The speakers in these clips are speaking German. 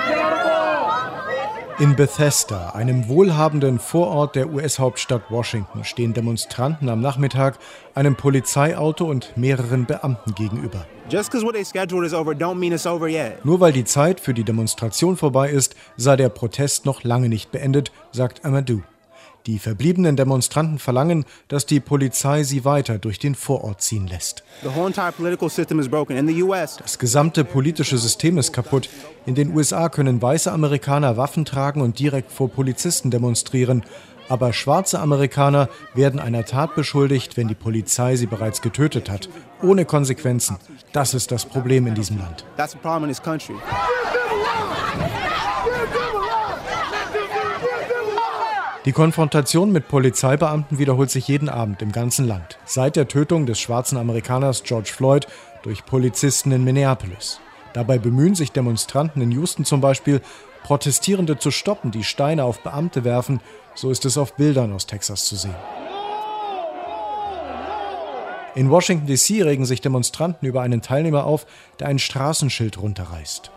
In Bethesda, einem wohlhabenden Vorort der US-Hauptstadt Washington, stehen Demonstranten am Nachmittag einem Polizeiauto und mehreren Beamten gegenüber. Nur weil die Zeit für die Demonstration vorbei ist, sei der Protest noch lange nicht beendet, sagt Amadou. Die verbliebenen Demonstranten verlangen, dass die Polizei sie weiter durch den Vorort ziehen lässt. Das gesamte politische System ist kaputt. In den USA können weiße Amerikaner Waffen tragen und direkt vor Polizisten demonstrieren. Aber schwarze Amerikaner werden einer Tat beschuldigt, wenn die Polizei sie bereits getötet hat. Ohne Konsequenzen. Das ist das Problem in diesem Land. Die Konfrontation mit Polizeibeamten wiederholt sich jeden Abend im ganzen Land. Seit der Tötung des schwarzen Amerikaners George Floyd durch Polizisten in Minneapolis. Dabei bemühen sich Demonstranten in Houston zum Beispiel, Protestierende zu stoppen, die Steine auf Beamte werfen. So ist es auf Bildern aus Texas zu sehen. In Washington D.C. regen sich Demonstranten über einen Teilnehmer auf, der ein Straßenschild runterreißt.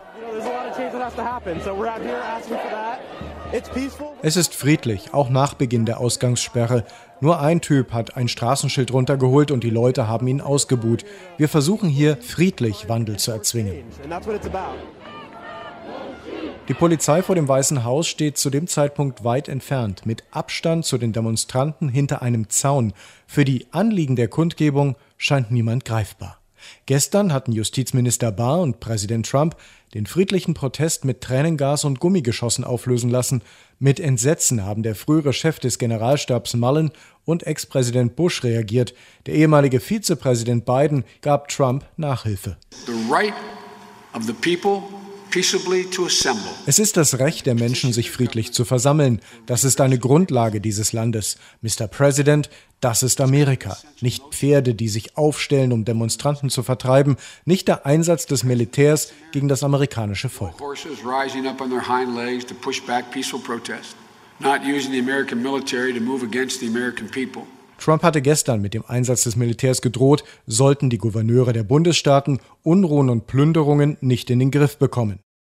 Es ist friedlich, auch nach Beginn der Ausgangssperre. Nur ein Typ hat ein Straßenschild runtergeholt und die Leute haben ihn ausgebuht. Wir versuchen hier friedlich Wandel zu erzwingen. Die Polizei vor dem Weißen Haus steht zu dem Zeitpunkt weit entfernt, mit Abstand zu den Demonstranten hinter einem Zaun. Für die Anliegen der Kundgebung scheint niemand greifbar. Gestern hatten Justizminister Barr und Präsident Trump den friedlichen Protest mit Tränengas und Gummigeschossen auflösen lassen. Mit Entsetzen haben der frühere Chef des Generalstabs Mullen und Ex-Präsident Bush reagiert. Der ehemalige Vizepräsident Biden gab Trump Nachhilfe. Es ist das Recht der Menschen, sich friedlich zu versammeln. Das ist eine Grundlage dieses Landes. Mr. President, das ist Amerika. Nicht Pferde, die sich aufstellen, um Demonstranten zu vertreiben. Nicht der Einsatz des Militärs gegen das amerikanische Volk. Trump hatte gestern mit dem Einsatz des Militärs gedroht, sollten die Gouverneure der Bundesstaaten Unruhen und Plünderungen nicht in den Griff bekommen.